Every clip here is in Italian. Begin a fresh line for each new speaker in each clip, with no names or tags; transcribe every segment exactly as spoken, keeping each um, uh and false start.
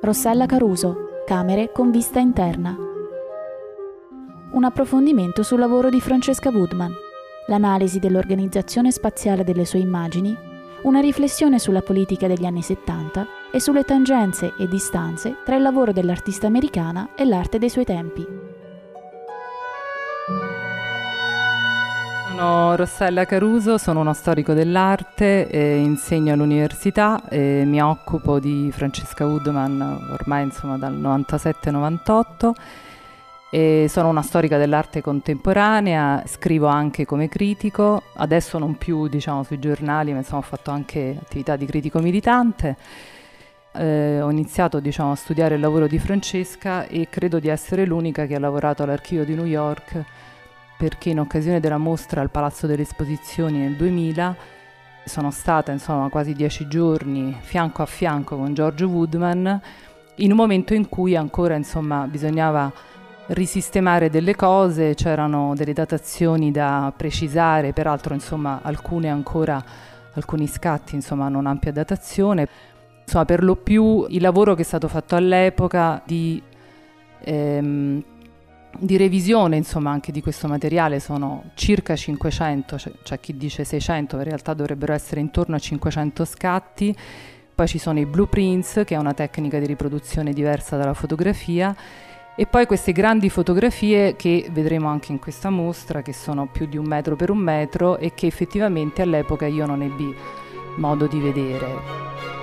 Rossella Caruso, Camere con vista interna. Un approfondimento sul lavoro di Francesca Woodman, l'analisi dell'organizzazione spaziale delle sue immagini, una riflessione sulla politica degli anni settanta e sulle tangenze e distanze tra il lavoro dell'artista americana e l'arte dei suoi tempi.
Sono Rossella Caruso, sono uno storico dell'arte, eh, insegno all'università e mi occupo di Francesca Woodman ormai insomma dal novantasette novantotto. E sono una storica dell'arte contemporanea, scrivo anche come critico, adesso non più diciamo sui giornali, ma insomma ho fatto anche attività di critico militante. Eh, ho iniziato diciamo a studiare il lavoro di Francesca e credo di essere l'unica che ha lavorato all'Archivio di New York, perché in occasione della mostra al Palazzo delle Esposizioni nel duemila sono stata insomma quasi dieci giorni fianco a fianco con George Woodman, in un momento in cui ancora insomma bisognava risistemare delle cose, c'erano delle datazioni da precisare, peraltro insomma alcune ancora, alcuni scatti insomma hanno un'ampia datazione. Insomma, per lo più il lavoro che è stato fatto all'epoca di ehm, di revisione insomma anche di questo materiale sono circa cinquecento, c'è, c'è chi dice seicento, ma in realtà dovrebbero essere intorno a cinquecento scatti. Poi ci sono i blueprints, che è una tecnica di riproduzione diversa dalla fotografia, e poi queste grandi fotografie che vedremo anche in questa mostra, che sono più di un metro per un metro e che effettivamente all'epoca io non ebbi modo di vedere.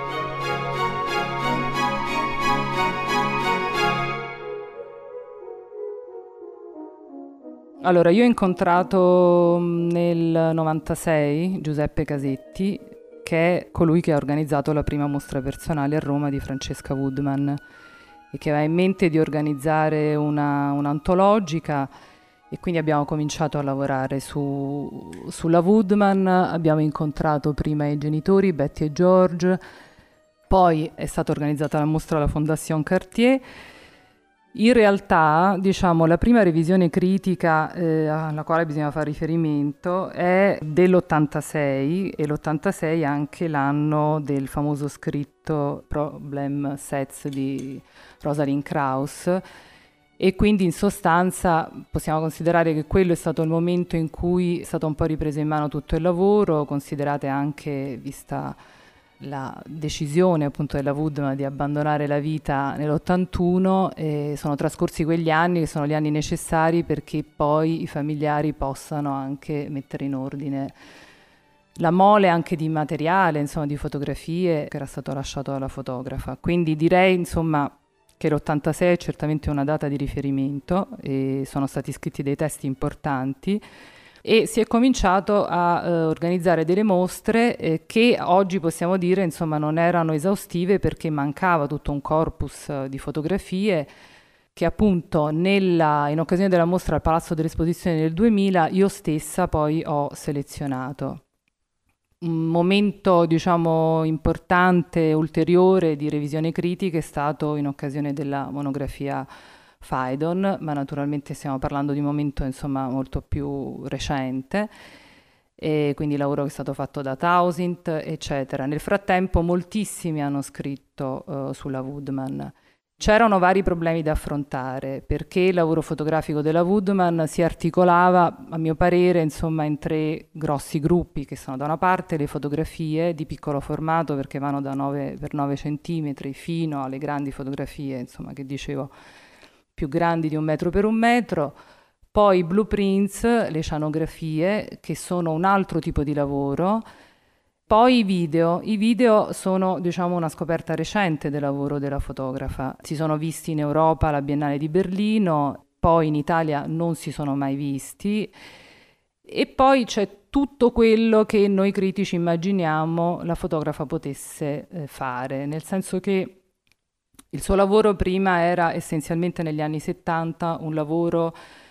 Allora, io ho incontrato nel novantasei Giuseppe Casetti, che è colui che ha organizzato la prima mostra personale a Roma di Francesca Woodman e che aveva in mente di organizzare una, un'antologica, e quindi abbiamo cominciato a lavorare su, sulla Woodman. Abbiamo incontrato prima i genitori, Betty e George, poi è stata organizzata la mostra alla Fondation Cartier. In realtà, diciamo, la prima revisione critica eh, alla quale bisogna fare riferimento è dell'ottantasei, e l'ottantasei è anche l'anno del famoso scritto Problem Sets di Rosalind Krauss, e quindi in sostanza possiamo considerare che quello è stato il momento in cui è stato un po' ripreso in mano tutto il lavoro, considerate anche, vista la decisione appunto della Woodman di abbandonare la vita nell'ottantuno, e sono trascorsi quegli anni che sono gli anni necessari perché poi i familiari possano anche mettere in ordine la mole anche di materiale, insomma di fotografie che era stato lasciato dalla fotografa. Quindi direi insomma che l'ottantasei è certamente una data di riferimento e sono stati scritti dei testi importanti, e si è cominciato a eh, organizzare delle mostre eh, che oggi possiamo dire insomma non erano esaustive, perché mancava tutto un corpus eh, di fotografie che appunto nella, in occasione della mostra al Palazzo delle Esposizioni del duemila io stessa poi ho selezionato. Un momento diciamo importante ulteriore di revisione critica è stato in occasione della monografia Phaidon, ma naturalmente stiamo parlando di un momento insomma molto più recente, e quindi il lavoro che è stato fatto da Tausint eccetera. Nel frattempo moltissimi hanno scritto uh, sulla Woodman. C'erano vari problemi da affrontare, perché il lavoro fotografico della Woodman si articolava, a mio parere, insomma, in tre grossi gruppi, che sono da una parte le fotografie di piccolo formato, perché vanno da nove per nove centimetri fino alle grandi fotografie, insomma, che dicevo più grandi di un metro per un metro, poi i blueprints, le scenografie, che sono un altro tipo di lavoro, poi i video. I video sono, diciamo, una scoperta recente del lavoro della fotografa. Si sono visti in Europa alla Biennale di Berlino, poi in Italia non si sono mai visti, e poi c'è tutto quello che noi critici immaginiamo la fotografa potesse eh, fare, nel senso che il suo lavoro prima era essenzialmente negli anni settanta un lavoro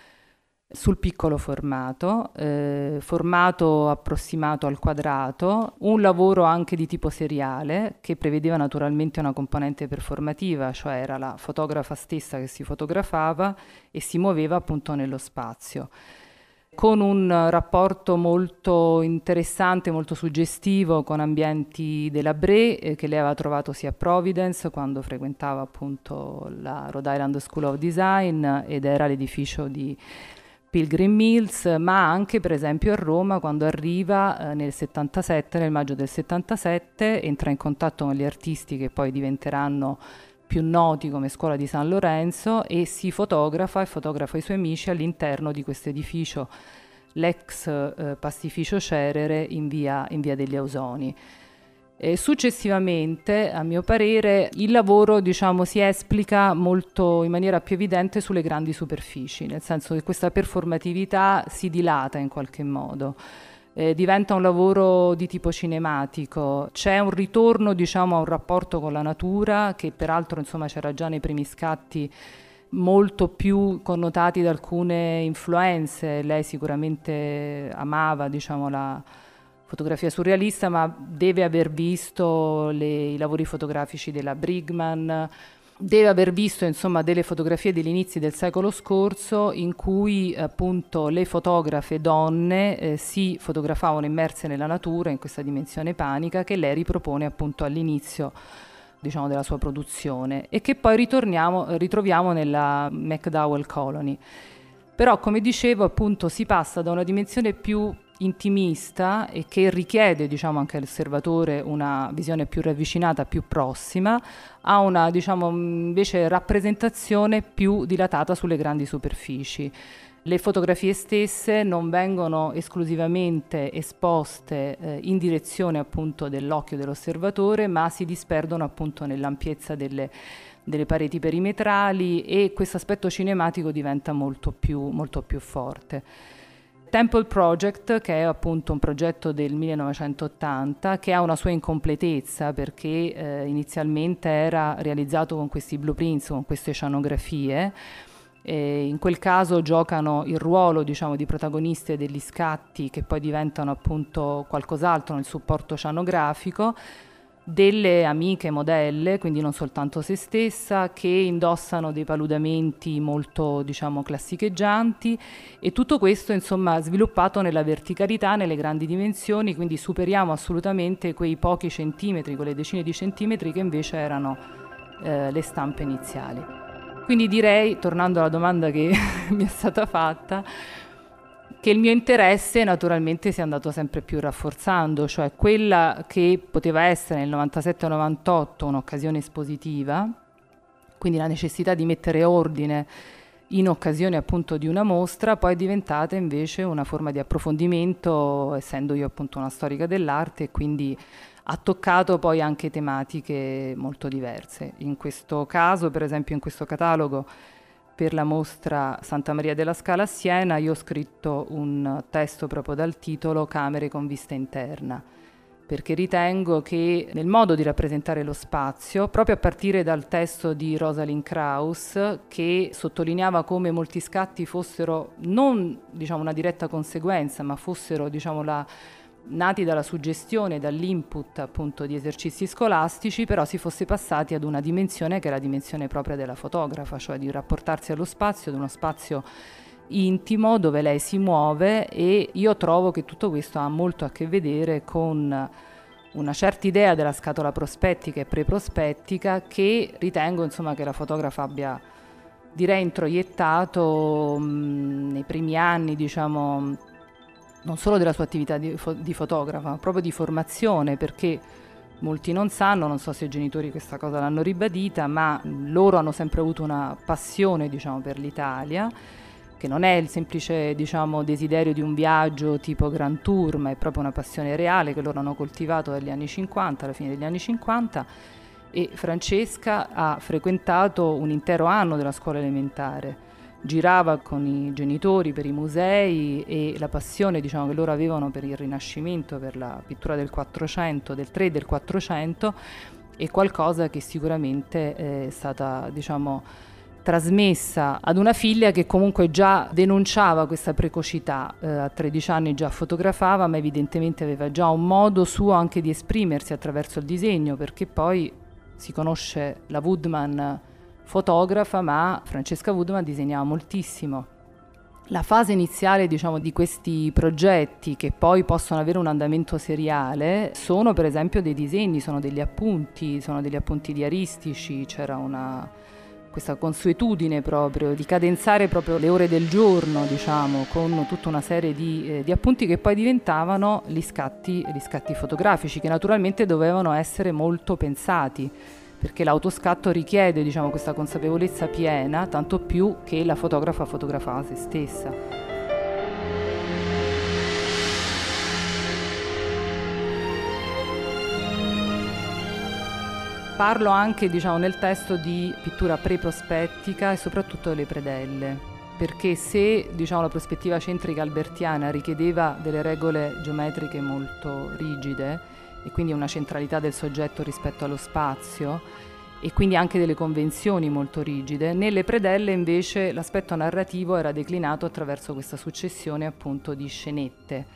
sul piccolo formato, eh, formato approssimato al quadrato, un lavoro anche di tipo seriale che prevedeva naturalmente una componente performativa, cioè era la fotografa stessa che si fotografava e si muoveva appunto nello spazio. con un rapporto molto interessante, molto suggestivo con ambienti della Bré, eh, che lei aveva trovato sia a Providence quando frequentava appunto la Rhode Island School of Design ed era l'edificio di Pilgrim Mills, ma anche per esempio a Roma quando arriva eh, nel settantasette, nel maggio del settantasette, entra in contatto con gli artisti che poi diventeranno più noti come Scuola di San Lorenzo e si fotografa e fotografa i suoi amici all'interno di questo edificio, l'ex eh, pastificio Cerere in via, in via degli Ausoni. E successivamente, a mio parere, il lavoro diciamo, si esplica molto in maniera più evidente sulle grandi superfici, nel senso che questa performatività si dilata in qualche modo. Eh, diventa un lavoro di tipo cinematico, c'è un ritorno diciamo a un rapporto con la natura che peraltro insomma c'era già nei primi scatti, molto più connotati da alcune influenze. Lei sicuramente amava diciamo la fotografia surrealista, ma deve aver visto le, i lavori fotografici della Brigman, deve aver visto insomma delle fotografie degli inizi del secolo scorso in cui appunto le fotografe donne eh, si fotografavano immerse nella natura in questa dimensione panica che lei ripropone appunto all'inizio diciamo della sua produzione e che poi ritorniamo, ritroviamo nella MacDowell Colony. Però come dicevo appunto si passa da una dimensione più intimista e che richiede diciamo anche all'osservatore una visione più ravvicinata, più prossima, a una diciamo invece rappresentazione più dilatata sulle grandi superfici. Le fotografie stesse non vengono esclusivamente esposte eh, in direzione appunto dell'occhio dell'osservatore, ma si disperdono appunto nell'ampiezza delle, delle pareti perimetrali e questo aspetto cinematico diventa molto più, molto più forte. Temple Project, che è appunto un progetto del millenovecentottanta, che ha una sua incompletezza perché eh, inizialmente era realizzato con questi blueprints, con queste scenografie. E in quel caso giocano il ruolo diciamo di protagoniste degli scatti che poi diventano appunto qualcos'altro nel supporto scenografico, delle amiche modelle, quindi non soltanto se stessa, che indossano dei paludamenti molto diciamo classicheggianti e tutto questo insomma sviluppato nella verticalità, nelle grandi dimensioni, quindi superiamo assolutamente quei pochi centimetri, quelle decine di centimetri che invece erano eh, le stampe iniziali. Quindi direi, tornando alla domanda che mi è stata fatta, che il mio interesse naturalmente si è andato sempre più rafforzando, cioè quella che poteva essere nel novantasette novantotto un'occasione espositiva, quindi la necessità di mettere ordine in occasione appunto di una mostra, poi è diventata invece una forma di approfondimento, essendo io appunto una storica dell'arte, e quindi ha toccato poi anche tematiche molto diverse. In questo caso, per esempio in questo catalogo, per la mostra Santa Maria della Scala a Siena, io ho scritto un testo proprio dal titolo Camere con vista interna, perché ritengo che nel modo di rappresentare lo spazio, proprio a partire dal testo di Rosalind Krauss, che sottolineava come molti scatti fossero non diciamo una diretta conseguenza, ma fossero diciamo la nati dalla suggestione, dall'input appunto di esercizi scolastici, però si fosse passati ad una dimensione che è la dimensione propria della fotografa, cioè di rapportarsi allo spazio, ad uno spazio intimo dove lei si muove, e io trovo che tutto questo ha molto a che vedere con una certa idea della scatola prospettica e preprospettica che ritengo insomma che la fotografa abbia direi introiettato mh, nei primi anni diciamo non solo della sua attività di, fo- di fotografa, ma proprio di formazione, perché molti non sanno, non so se i genitori questa cosa l'hanno ribadita, ma loro hanno sempre avuto una passione, diciamo, per l'Italia, che non è il semplice, diciamo, desiderio di un viaggio tipo Grand Tour, ma è proprio una passione reale che loro hanno coltivato dagli anni cinquanta, alla fine degli anni cinquanta, e Francesca ha frequentato un intero anno della scuola elementare. Girava con i genitori per i musei e la passione diciamo, che loro avevano per il Rinascimento, per la pittura del Quattrocento, del tre e del Quattrocento, è qualcosa che sicuramente è stata diciamo, trasmessa ad una figlia che comunque già denunciava questa precocità, eh, a tredici anni già fotografava, ma evidentemente aveva già un modo suo anche di esprimersi attraverso il disegno, perché poi si conosce la Woodman fotografa, ma Francesca Woodman disegnava moltissimo La fase iniziale, diciamo, di questi progetti, che poi possono avere un andamento seriale, sono per esempio dei disegni, sono degli appunti, sono degli appunti diaristici. C'era una, questa consuetudine proprio di cadenzare proprio le ore del giorno, diciamo, con tutta una serie di, eh, di appunti che poi diventavano gli scatti, gli scatti fotografici, che naturalmente dovevano essere molto pensati, perché l'autoscatto richiede, diciamo, questa consapevolezza piena, tanto più che la fotografa fotografava se stessa. Parlo anche, diciamo, nel testo di pittura pre-prospettica e soprattutto delle predelle, perché se, diciamo, la prospettiva centrica albertiana richiedeva delle regole geometriche molto rigide, e quindi una centralità del soggetto rispetto allo spazio, e quindi anche delle convenzioni molto rigide, nelle predelle invece l'aspetto narrativo era declinato attraverso questa successione appunto di scenette.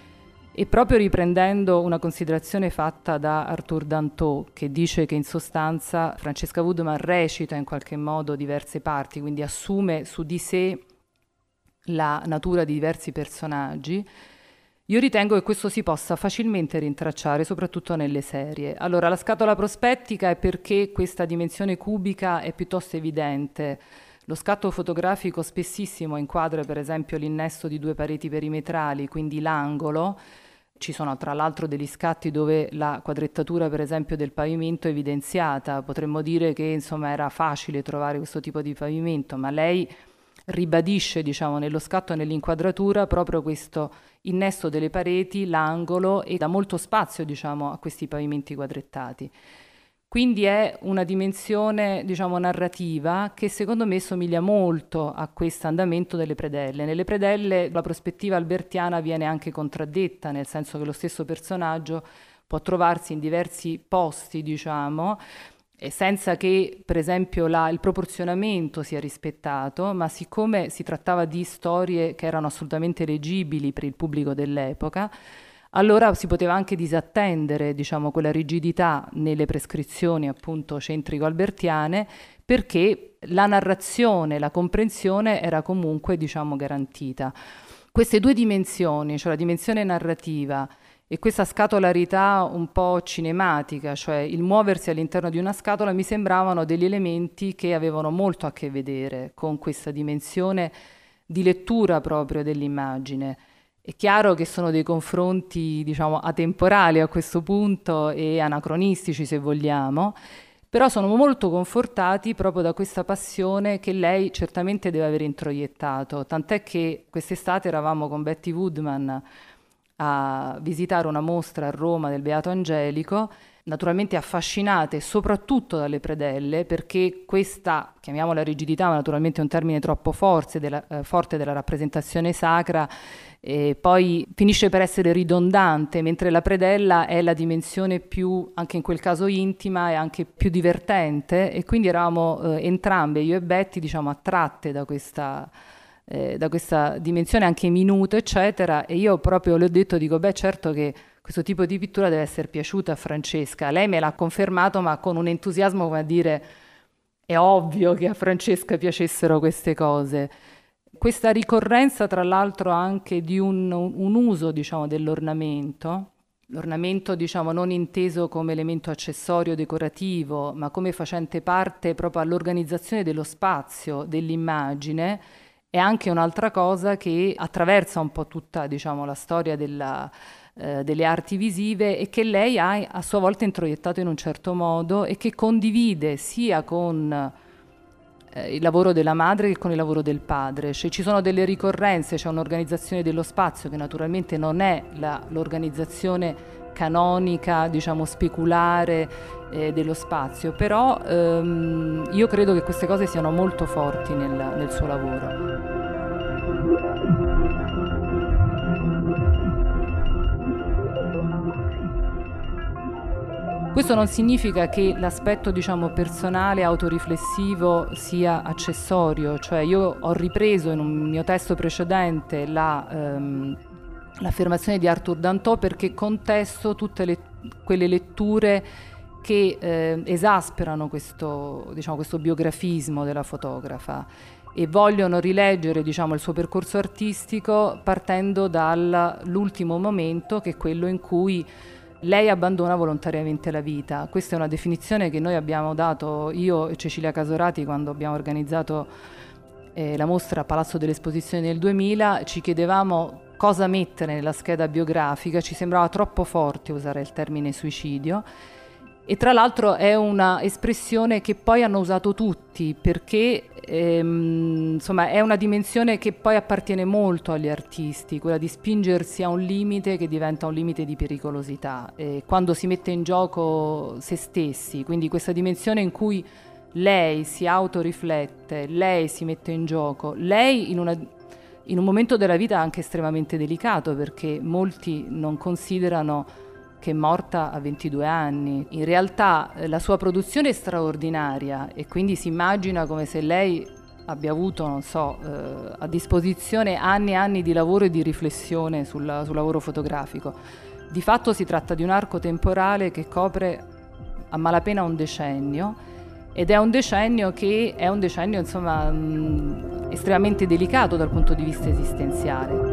E proprio riprendendo una considerazione fatta da Arthur Danto, che dice che in sostanza Francesca Woodman recita in qualche modo diverse parti, quindi assume su di sé la natura di diversi personaggi, io ritengo che questo si possa facilmente rintracciare, soprattutto nelle serie. Allora, la scatola prospettica è perché questa dimensione cubica è piuttosto evidente. Lo scatto fotografico spessissimo inquadra, per esempio, l'innesto di due pareti perimetrali, quindi l'angolo. Ci sono tra l'altro degli scatti dove la quadrettatura, per esempio, del pavimento è evidenziata. Potremmo dire che, insomma, era facile trovare questo tipo di pavimento, ma lei ribadisce, diciamo, nello scatto e nell'inquadratura proprio questo innesto delle pareti, l'angolo, e dà molto spazio, diciamo, a questi pavimenti quadrettati. Quindi è una dimensione, diciamo, narrativa che secondo me somiglia molto a questo andamento delle predelle. Nelle predelle la prospettiva albertiana viene anche contraddetta, nel senso che lo stesso personaggio può trovarsi in diversi posti, diciamo, e senza che, per esempio, la, il proporzionamento sia rispettato, ma siccome si trattava di storie che erano assolutamente leggibili per il pubblico dell'epoca, allora si poteva anche disattendere, diciamo, quella rigidità nelle prescrizioni appunto centrico-albertiane, perché la narrazione, la comprensione era comunque, diciamo, garantita. Queste due dimensioni, cioè la dimensione narrativa e questa scatolarità un po' cinematica, cioè il muoversi all'interno di una scatola, mi sembravano degli elementi che avevano molto a che vedere con questa dimensione di lettura proprio dell'immagine. È chiaro che sono dei confronti, diciamo, atemporali a questo punto e anacronistici, se vogliamo, però sono molto confortati proprio da questa passione che lei certamente deve aver introiettato, tant'è che quest'estate eravamo con Betty Woodman a visitare una mostra a Roma del Beato Angelico, naturalmente affascinate soprattutto dalle predelle, perché questa, chiamiamola rigidità, ma naturalmente è un termine troppo forte della, eh, forte della rappresentazione sacra, e poi finisce per essere ridondante, mentre la predella è la dimensione più, anche in quel caso intima e anche più divertente, e quindi eravamo eh, entrambe, io e Betty, diciamo, attratte da questa Eh, da questa dimensione anche minuto, eccetera, e io proprio le ho detto, dico, beh, certo che questo tipo di pittura deve essere piaciuta a Francesca. Lei me l'ha confermato, ma con un entusiasmo come a dire, è ovvio che a Francesca piacessero queste cose. Questa ricorrenza, tra l'altro, anche di un, un uso, diciamo, dell'ornamento, l'ornamento, diciamo, non inteso come elemento accessorio decorativo, ma come facente parte proprio all'organizzazione dello spazio, dell'immagine, è anche un'altra cosa che attraversa un po' tutta, diciamo, la storia della, eh, delle arti visive, e che lei ha a sua volta introiettato in un certo modo e che condivide sia con eh, il lavoro della madre che con il lavoro del padre. Cioè, ci sono delle ricorrenze, c'è un'organizzazione dello spazio che naturalmente non è la, l'organizzazione canonica, diciamo, speculare eh, dello spazio, però ehm, io credo che queste cose siano molto forti nel, nel suo lavoro. Questo non significa che l'aspetto, diciamo, personale, autoriflessivo sia accessorio, cioè io ho ripreso in un mio testo precedente la ehm, l'affermazione di Arthur Danto perché contesto tutte le, quelle letture che eh, esasperano questo, diciamo, questo biografismo della fotografa, e vogliono rileggere, diciamo, il suo percorso artistico partendo dall'ultimo momento, che è quello in cui lei abbandona volontariamente la vita. Questa è una definizione che noi abbiamo dato, io e Cecilia Casorati, quando abbiamo organizzato eh, la mostra a Palazzo delle Esposizioni nel duemila. Ci chiedevamo cosa mettere nella scheda biografica, ci sembrava troppo forte usare il termine suicidio. E tra l'altro è una espressione che poi hanno usato tutti, perché ehm, insomma è una dimensione che poi appartiene molto agli artisti, quella di spingersi a un limite che diventa un limite di pericolosità, eh, quando si mette in gioco se stessi, quindi questa dimensione in cui lei si autoriflette, lei si mette in gioco, lei in una in un momento della vita anche estremamente delicato, perché molti non considerano che è morta a ventidue anni. In realtà eh, la sua produzione è straordinaria e quindi si immagina come se lei abbia avuto, non so, eh, a disposizione anni e anni di lavoro e di riflessione sul, sul lavoro fotografico. Di fatto si tratta di un arco temporale che copre a malapena un decennio, ed è un decennio che è un decennio, insomma, mh, estremamente delicato dal punto di vista esistenziale.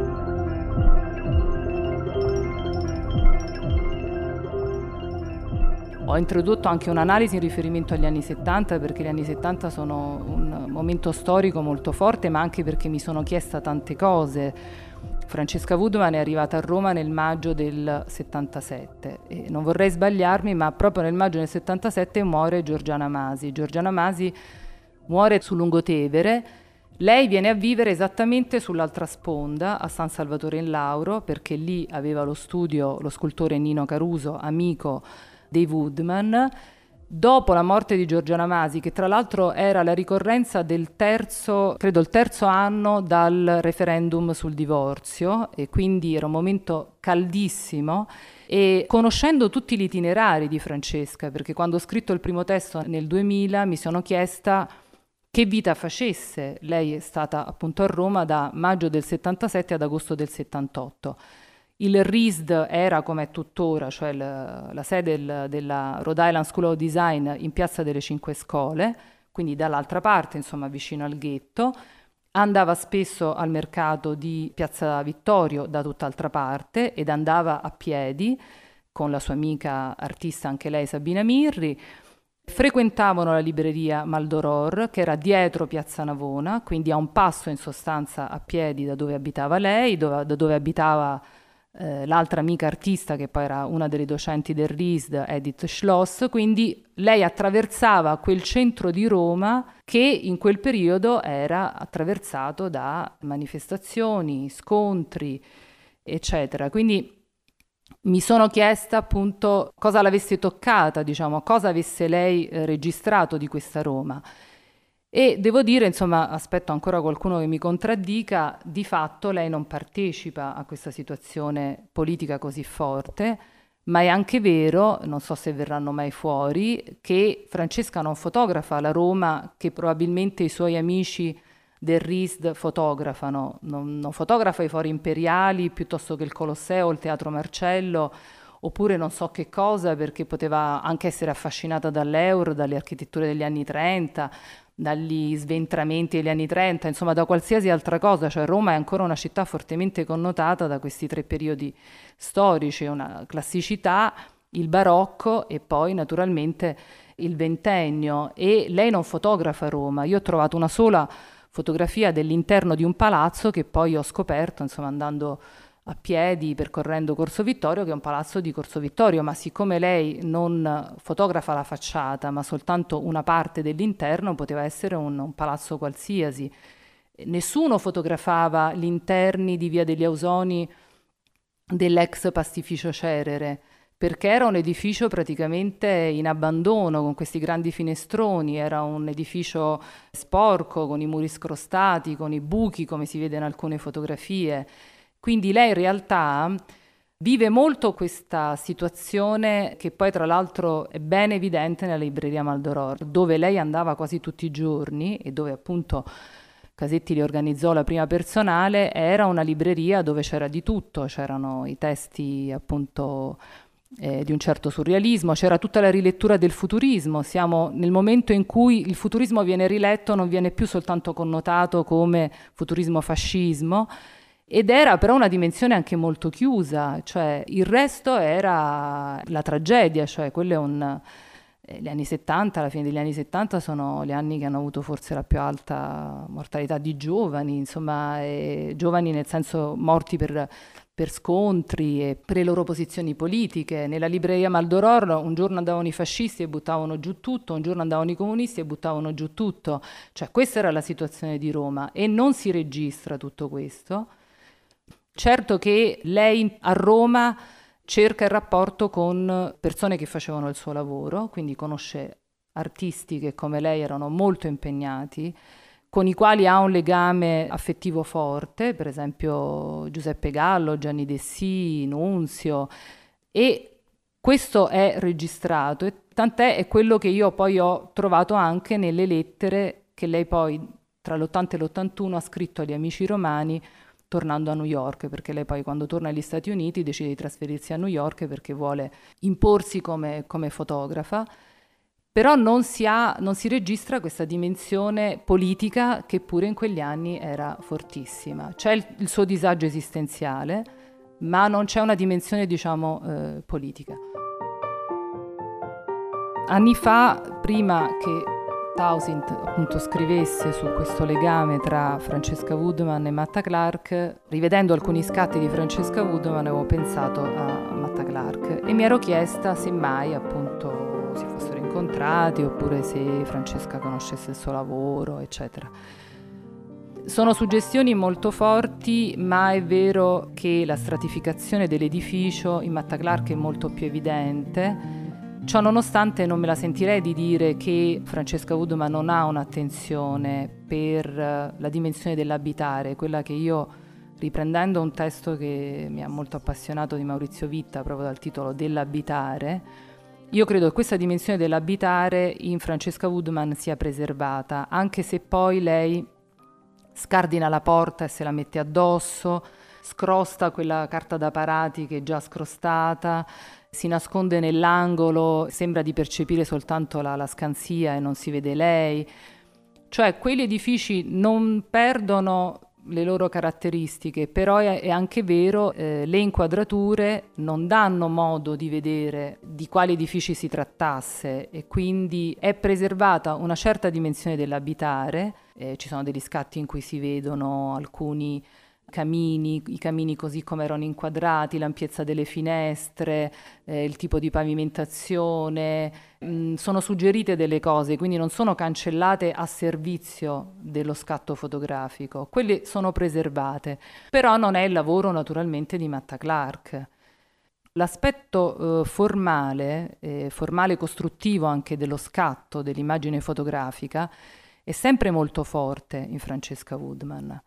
Ho introdotto anche un'analisi in riferimento agli anni settanta, perché gli anni settanta sono un momento storico molto forte, ma anche perché mi sono chiesta tante cose. Francesca Woodman è arrivata a Roma nel maggio del settantasette e non vorrei sbagliarmi, ma proprio nel maggio del settantasette muore Giorgiana Masi. Giorgiana Masi muore su Lungotevere. Lei viene a vivere esattamente sull'altra sponda, a San Salvatore in Lauro, perché lì aveva lo studio lo scultore Nino Caruso, amico dei Woodman. Dopo la morte di Giorgiana Masi, che tra l'altro era la ricorrenza del terzo, credo il terzo anno dal referendum sul divorzio, e quindi era un momento caldissimo, e conoscendo tutti gli itinerari di Francesca, perché quando ho scritto il primo testo nel duemila mi sono chiesta che vita facesse. Lei è stata appunto a Roma da maggio del settantasette ad agosto del settantotto. Il R I S D era, come è tuttora, cioè la, la sede del, della Rhode Island School of Design in Piazza delle Cinque Scole, quindi dall'altra parte, insomma vicino al ghetto. Andava spesso al mercato di Piazza Vittorio da tutt'altra parte ed andava a piedi con la sua amica artista, anche lei Sabina Mirri. Frequentavano la libreria Maldoror, che era dietro Piazza Navona, quindi a un passo in sostanza a piedi da dove abitava lei, dove, da dove abitava Eh, l'altra amica artista, che poi era una delle docenti del R I S D, Edith Schloss. Quindi lei attraversava quel centro di Roma che in quel periodo era attraversato da manifestazioni, scontri, eccetera. Quindi mi sono chiesta appunto cosa l'avesse toccata, diciamo, cosa avesse lei eh, registrato di questa Roma. E devo dire, insomma, aspetto ancora qualcuno che mi contraddica, di fatto lei non partecipa a questa situazione politica così forte, ma è anche vero, non so se verranno mai fuori, che Francesca non fotografa la Roma che probabilmente i suoi amici del R I S D fotografano, non, non fotografa i fori imperiali piuttosto che il Colosseo o il Teatro Marcello, oppure non so che cosa, perché poteva anche essere affascinata dall'Eur, dalle architetture degli anni trenta, dagli sventramenti degli anni trenta, insomma da qualsiasi altra cosa. Cioè Roma è ancora una città fortemente connotata da questi tre periodi storici, una classicità, il barocco e poi naturalmente il ventennio. E lei non fotografa Roma. Io ho trovato una sola fotografia dell'interno di un palazzo che poi ho scoperto, insomma, andando a piedi, percorrendo Corso Vittorio, che è un palazzo di Corso Vittorio, ma siccome lei non fotografa la facciata, ma soltanto una parte dell'interno, poteva essere un, un palazzo qualsiasi. Nessuno fotografava gli interni di Via degli Ausoni dell'ex pastificio Cerere, perché era un edificio praticamente in abbandono, con questi grandi finestroni, era un edificio sporco, con i muri scrostati, con i buchi, come si vede in alcune fotografie. Quindi lei in realtà vive molto questa situazione, che poi tra l'altro è ben evidente nella libreria Maldoror, dove lei andava quasi tutti i giorni e dove appunto Casetti li organizzò la prima personale. Era una libreria dove c'era di tutto, c'erano i testi appunto eh, di un certo surrealismo, c'era tutta la rilettura del futurismo, siamo nel momento in cui il futurismo viene riletto, non viene più soltanto connotato come futurismo-fascismo, ed era però una dimensione anche molto chiusa, cioè il resto era la tragedia, cioè quello è un... Gli anni settanta, alla fine degli anni settanta sono gli anni che hanno avuto forse la più alta mortalità di giovani, insomma, eh, giovani nel senso morti per, per scontri e per le loro posizioni politiche. Nella libreria Maldoror un giorno andavano i fascisti e buttavano giù tutto, un giorno andavano i comunisti e buttavano giù tutto. Cioè questa era la situazione di Roma e non si registra tutto questo. Certo che lei a Roma cerca il rapporto con persone che facevano il suo lavoro, quindi conosce artisti che come lei erano molto impegnati, con i quali ha un legame affettivo forte, per esempio Giuseppe Gallo, Gianni Dessì, Nunzio, e questo è registrato, e tant'è è quello che io poi ho trovato anche nelle lettere che lei poi tra l'ottanta e l'ottantuno ha scritto agli amici romani, tornando a New York, perché lei poi quando torna agli Stati Uniti decide di trasferirsi a New York perché vuole imporsi come, come fotografa, però non si, ha, non si registra questa dimensione politica che pure in quegli anni era fortissima. C'è il, il suo disagio esistenziale, ma non c'è una dimensione, diciamo, eh, politica. Anni fa, prima che Toussaint appunto scrivesse su questo legame tra Francesca Woodman e Matta Clark, rivedendo alcuni scatti di Francesca Woodman avevo pensato a Matta Clark e mi ero chiesta se mai appunto si fossero incontrati oppure se Francesca conoscesse il suo lavoro, eccetera. Sono suggestioni molto forti, ma è vero che la stratificazione dell'edificio in Matta Clark è molto più evidente. Ciò nonostante non me la sentirei di dire che Francesca Woodman non ha un'attenzione per la dimensione dell'abitare, quella che io, riprendendo un testo che mi ha molto appassionato di Maurizio Vitta, proprio dal titolo Dell'abitare, io credo che questa dimensione dell'abitare in Francesca Woodman sia preservata, anche se poi lei scardina la porta e se la mette addosso, scrosta quella carta da parati che è già scrostata, si nasconde nell'angolo, sembra di percepire soltanto la, la scansia e non si vede lei. Cioè quegli edifici non perdono le loro caratteristiche, però è, è anche vero, eh, le inquadrature non danno modo di vedere di quali edifici si trattasse e quindi è preservata una certa dimensione dell'abitare. Eh, ci sono degli scatti in cui si vedono alcuni camini, i camini così come erano inquadrati, l'ampiezza delle finestre, eh, il tipo di pavimentazione, mh, sono suggerite delle cose, quindi non sono cancellate a servizio dello scatto fotografico, quelle sono preservate, però non è il lavoro naturalmente di Matta Clark. L'aspetto eh, formale, eh, formale costruttivo anche dello scatto, dell'immagine fotografica, è sempre molto forte in Francesca Woodman.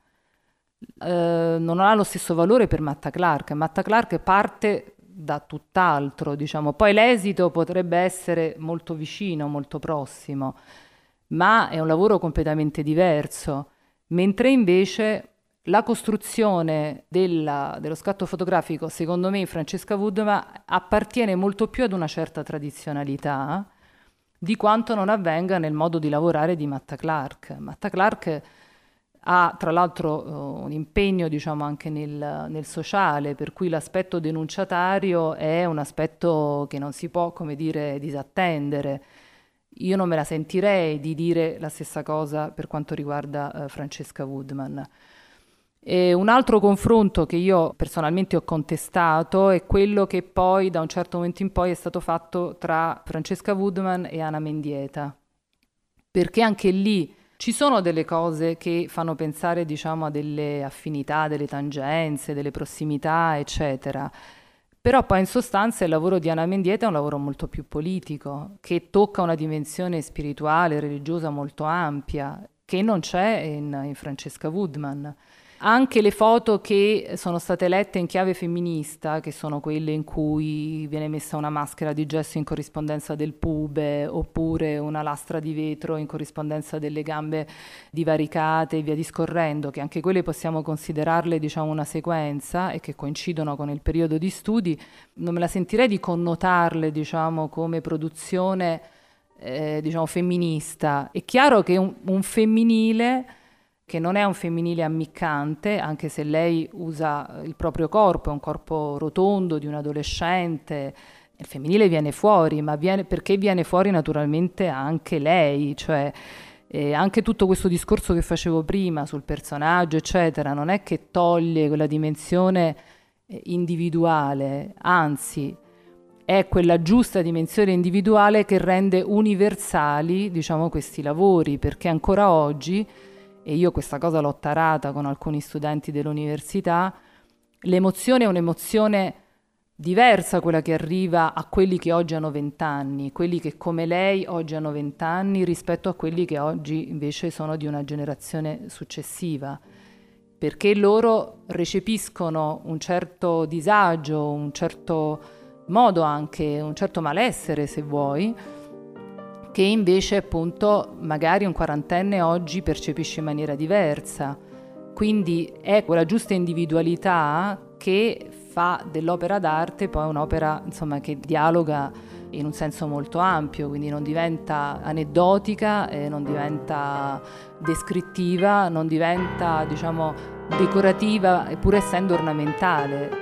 Uh, non ha lo stesso valore per Matta Clark. Matta Clark parte da tutt'altro, diciamo. Poi l'esito potrebbe essere molto vicino, molto prossimo, ma è un lavoro completamente diverso, mentre invece la costruzione della, dello scatto fotografico, secondo me, in Francesca Woodman appartiene molto più ad una certa tradizionalità di quanto non avvenga nel modo di lavorare di Matta Clark. Matta Clark ha tra l'altro uh, un impegno, diciamo, anche nel, nel sociale, per cui l'aspetto denunciatario è un aspetto che non si può, come dire, disattendere. Io non me la sentirei di dire la stessa cosa per quanto riguarda uh, Francesca Woodman. E un altro confronto che io personalmente ho contestato è quello che poi da un certo momento in poi è stato fatto tra Francesca Woodman e Ana Mendieta, perché anche lì ci sono delle cose che fanno pensare, diciamo, a delle affinità, delle tangenze, delle prossimità, eccetera. Però poi in sostanza il lavoro di Ana Mendieta è un lavoro molto più politico, che tocca una dimensione spirituale, religiosa molto ampia, che non c'è in, in Francesca Woodman. anche le foto che sono state lette in chiave femminista, che sono quelle in cui viene messa una maschera di gesso in corrispondenza del pube, oppure una lastra di vetro in corrispondenza delle gambe divaricate e via discorrendo, che anche quelle possiamo considerarle, diciamo, una sequenza e che coincidono con il periodo di studi, non me la sentirei di connotarle, diciamo, come produzione eh, diciamo femminista. È chiaro che un, un femminile che non è un femminile ammiccante, anche se lei usa il proprio corpo, è un corpo rotondo di un adolescente, il femminile viene fuori, ma viene, perché viene fuori naturalmente anche lei, cioè eh, anche tutto questo discorso che facevo prima sul personaggio, eccetera, non è che toglie quella dimensione eh, individuale, anzi è quella giusta dimensione individuale che rende universali, diciamo, questi lavori, perché ancora oggi, e io questa cosa l'ho tarata con alcuni studenti dell'università, l'emozione è un'emozione diversa quella che arriva a quelli che oggi hanno vent'anni, quelli che come lei oggi hanno vent'anni rispetto a quelli che oggi invece sono di una generazione successiva, perché loro recepiscono un certo disagio, un certo modo anche, un certo malessere se vuoi, che invece appunto magari un quarantenne oggi percepisce in maniera diversa. Quindi è quella giusta individualità che fa dell'opera d'arte poi un'opera, insomma, che dialoga in un senso molto ampio, quindi non diventa aneddotica, eh, non diventa descrittiva, non diventa, diciamo, decorativa, pur essendo ornamentale.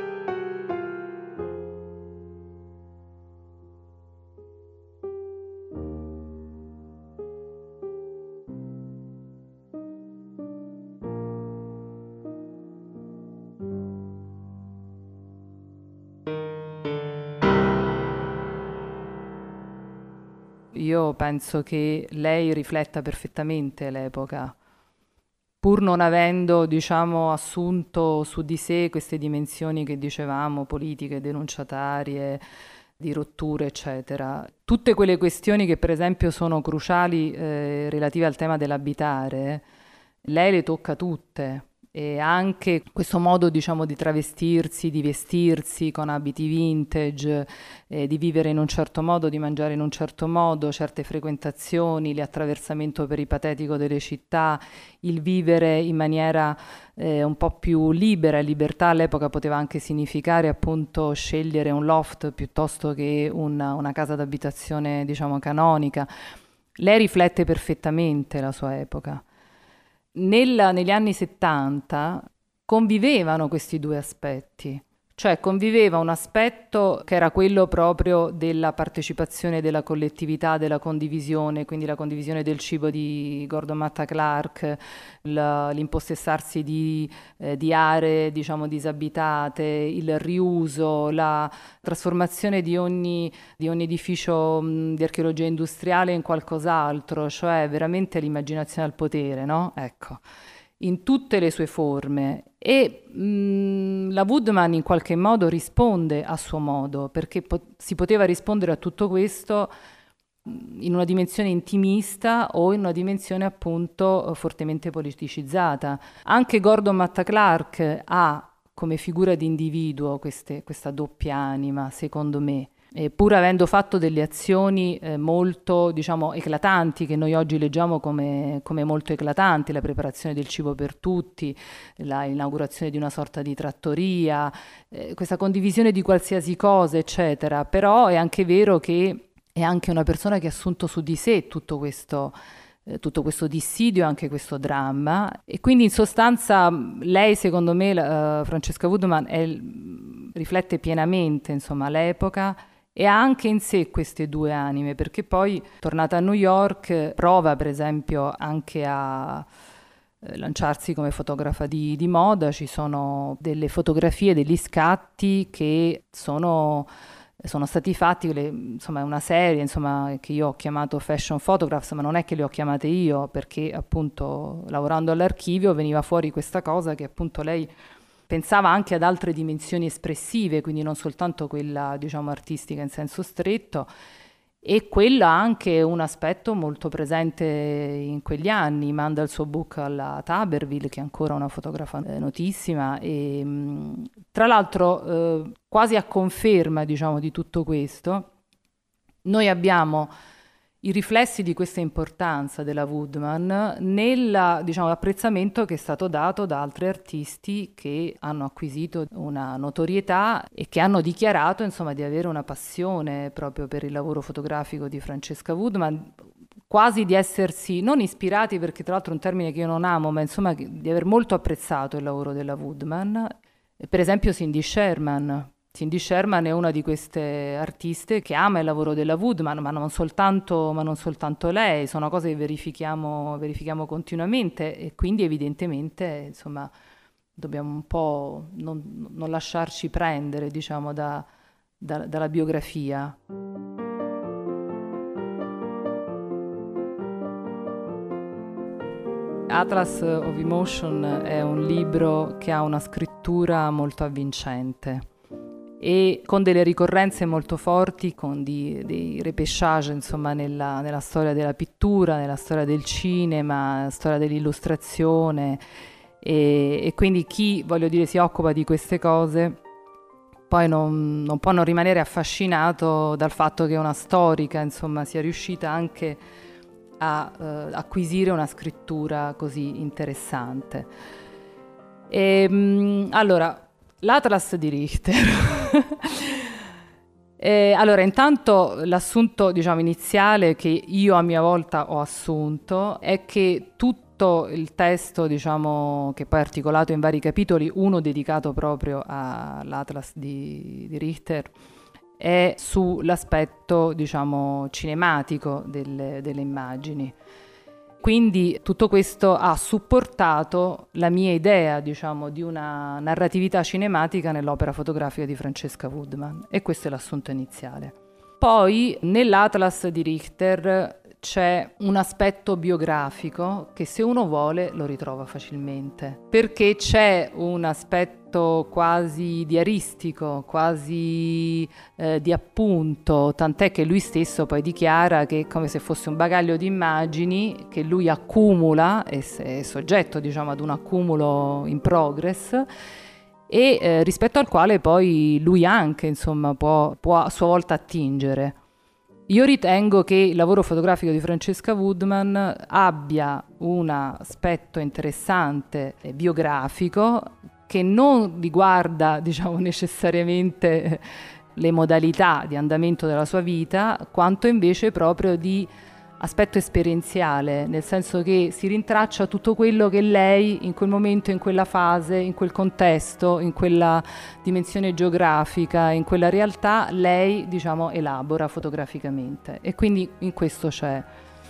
Io penso che lei rifletta perfettamente l'epoca, pur non avendo, diciamo, assunto su di sé queste dimensioni che dicevamo, politiche, denunciatarie, di rotture, eccetera. Tutte quelle questioni che per esempio sono cruciali eh, relative al tema dell'abitare, lei le tocca tutte. E anche questo modo, diciamo, di travestirsi, di vestirsi con abiti vintage, eh, di vivere in un certo modo, di mangiare in un certo modo, certe frequentazioni, l'attraversamento peripatetico delle città, il vivere in maniera eh, un po' più libera. Libertà all'epoca poteva anche significare appunto scegliere un loft piuttosto che una, una casa d'abitazione, diciamo, canonica. Lei riflette perfettamente la sua epoca. Nel, negli anni settanta convivevano questi due aspetti, cioè conviveva un aspetto che era quello proprio della partecipazione della collettività, della condivisione, quindi la condivisione del cibo di Gordon Matta Clark, la, l'impossessarsi di, eh, di aree, diciamo, disabitate, il riuso, la trasformazione di ogni, di ogni edificio mh, di archeologia industriale in qualcos'altro, cioè veramente l'immaginazione al potere, no? Ecco, in tutte le sue forme. E mh, la Woodman in qualche modo risponde a suo modo, perché po- si poteva rispondere a tutto questo in una dimensione intimista o in una dimensione appunto fortemente politicizzata. Anche Gordon Matta Clark ha come figura di individuo queste, questa doppia anima, secondo me. E pur avendo fatto delle azioni eh, molto, diciamo, eclatanti, che noi oggi leggiamo come, come molto eclatanti, la preparazione del cibo per tutti, la inaugurazione di una sorta di trattoria, eh, questa condivisione di qualsiasi cosa, eccetera, però è anche vero che è anche una persona che ha assunto su di sé tutto questo, eh, tutto questo dissidio, anche questo dramma, e quindi in sostanza lei, secondo me, la, uh, Francesca Woodman, è, riflette pienamente, insomma, l'epoca, e ha anche in sé queste due anime, perché poi, tornata a New York, prova per esempio anche a eh, lanciarsi come fotografa di, di moda. Ci sono delle fotografie, degli scatti che sono, sono stati fatti, le, insomma è una serie, insomma, che io ho chiamato Fashion Photographs, ma non è che le ho chiamate io, perché appunto lavorando all'archivio veniva fuori questa cosa che appunto lei pensava anche ad altre dimensioni espressive, quindi non soltanto quella, diciamo, artistica in senso stretto, E quello ha anche un aspetto molto presente in quegli anni. Manda il suo book alla Taberville, che è ancora una fotografa notissima, e mh, tra l'altro eh, quasi a conferma, diciamo, di tutto questo, noi abbiamo i riflessi di questa importanza della Woodman nel, diciamo, apprezzamento che è stato dato da altri artisti che hanno acquisito una notorietà e che hanno dichiarato, insomma, di avere una passione proprio per il lavoro fotografico di Francesca Woodman, quasi di essersi, non ispirati, perché tra l'altro è un termine che io non amo, ma insomma di aver molto apprezzato il lavoro della Woodman. Per esempio Cindy Sherman. Cindy Sherman è una di queste artiste che ama il lavoro della Woodman, ma non soltanto, ma non soltanto lei, sono cose che verifichiamo, verifichiamo continuamente, e quindi evidentemente, insomma, dobbiamo un po' non, non lasciarci prendere, diciamo, da, da, dalla biografia. Atlas of Emotion è un libro che ha una scrittura molto avvincente e con delle ricorrenze molto forti, con di, dei repêchage, insomma, nella, nella storia della pittura, nella storia del cinema, nella storia dell'illustrazione, e, e quindi chi, voglio dire, si occupa di queste cose poi non, non può non rimanere affascinato dal fatto che una storica, insomma, sia riuscita anche a eh, acquisire una scrittura così interessante. E, mh, allora, l'Atlas di Richter. E allora, intanto l'assunto, diciamo, iniziale che io a mia volta ho assunto è che tutto il testo, diciamo, che poi è articolato in vari capitoli, uno dedicato proprio all'Atlas di, di Richter, è sull'aspetto, diciamo, cinematico delle, delle immagini. Quindi tutto questo ha supportato la mia idea, diciamo, di una narratività cinematica nell'opera fotografica di Francesca Woodman, e questo è l'assunto iniziale. Poi nell'Atlas di Richter c'è un aspetto biografico che, se uno vuole, lo ritrova facilmente, perché c'è un aspetto quasi diaristico, quasi eh, di appunto, tant'è che lui stesso poi dichiara che è come se fosse un bagaglio di immagini che lui accumula, è, è soggetto, diciamo, ad un accumulo in progress, e eh, rispetto al quale poi lui anche, insomma, può, può a sua volta attingere. Io ritengo che il lavoro fotografico di Francesca Woodman abbia un aspetto interessante e biografico che non riguarda, diciamo, necessariamente le modalità di andamento della sua vita, quanto invece proprio di aspetto esperienziale, nel senso che si rintraccia tutto quello che lei in quel momento, in quella fase, in quel contesto, in quella dimensione geografica, in quella realtà, lei, diciamo, elabora fotograficamente, e quindi in questo c'è.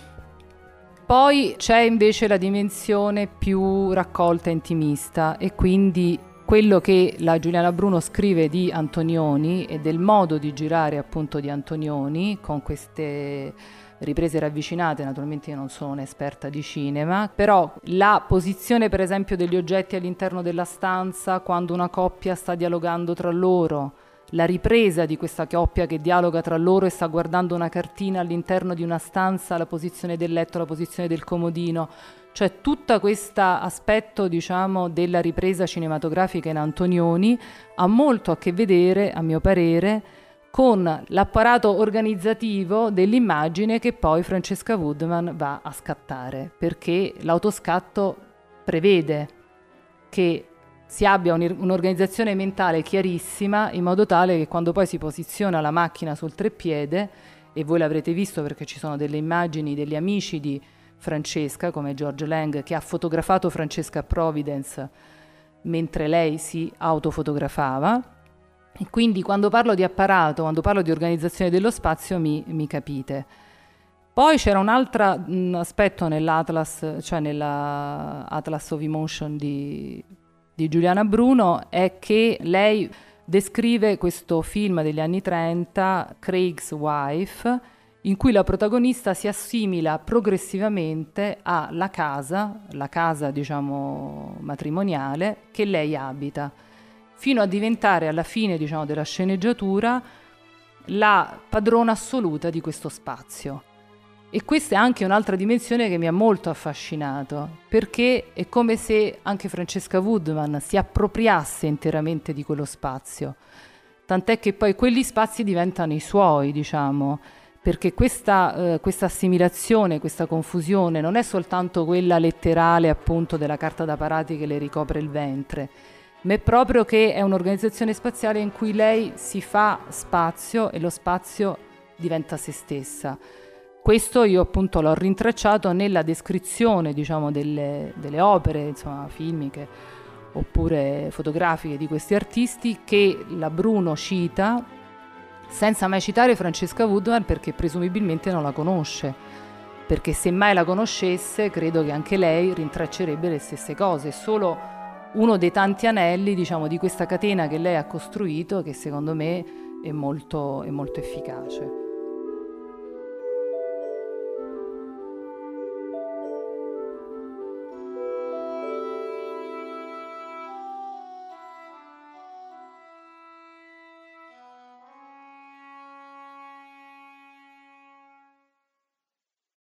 Poi c'è invece la dimensione più raccolta e intimista, e quindi quello che la Giuliana Bruno scrive di Antonioni e del modo di girare, appunto, di Antonioni, con queste riprese ravvicinate. Naturalmente io non sono un'esperta di cinema, però la posizione, per esempio, degli oggetti all'interno della stanza quando una coppia sta dialogando tra loro, la ripresa di questa coppia che dialoga tra loro e sta guardando una cartina all'interno di una stanza, la posizione del letto, la posizione del comodino, cioè tutto questo aspetto, diciamo, della ripresa cinematografica in Antonioni ha molto a che vedere, a mio parere, con l'apparato organizzativo dell'immagine che poi Francesca Woodman va a scattare, perché l'autoscatto prevede che si abbia un'organizzazione mentale chiarissima, in modo tale che quando poi si posiziona la macchina sul treppiede, e voi l'avrete visto perché ci sono delle immagini degli amici di Francesca, come George Lang, che ha fotografato Francesca a Providence mentre lei si autofotografava. E quindi quando parlo di apparato, quando parlo di organizzazione dello spazio, mi, mi capite. Poi c'era un altro mh, aspetto nell'Atlas, cioè nella Atlas of Emotion di, di Giuliana Bruno, è che lei descrive questo film degli anni trenta, Craig's Wife, in cui la protagonista si assimila progressivamente alla casa, la casa, diciamo, matrimoniale che lei abita, fino a diventare alla fine, diciamo, della sceneggiatura la padrona assoluta di questo spazio. E questa è anche un'altra dimensione che mi ha molto affascinato, perché è come se anche Francesca Woodman si appropriasse interamente di quello spazio, tant'è che poi quegli spazi diventano i suoi, diciamo, perché questa, eh, questa assimilazione, questa confusione non è soltanto quella letterale appunto della carta da parati che le ricopre il ventre, ma è proprio che è un'organizzazione spaziale in cui lei si fa spazio e lo spazio diventa se stessa. Questo io appunto l'ho rintracciato nella descrizione, diciamo, delle, delle opere, insomma, filmiche oppure fotografiche di questi artisti, che la Bruno cita senza mai citare Francesca Woodman, perché presumibilmente non la conosce, perché se mai la conoscesse credo che anche lei rintraccerebbe le stesse cose, solo uno dei tanti anelli, diciamo, di questa catena che lei ha costruito, che secondo me è molto, è molto efficace.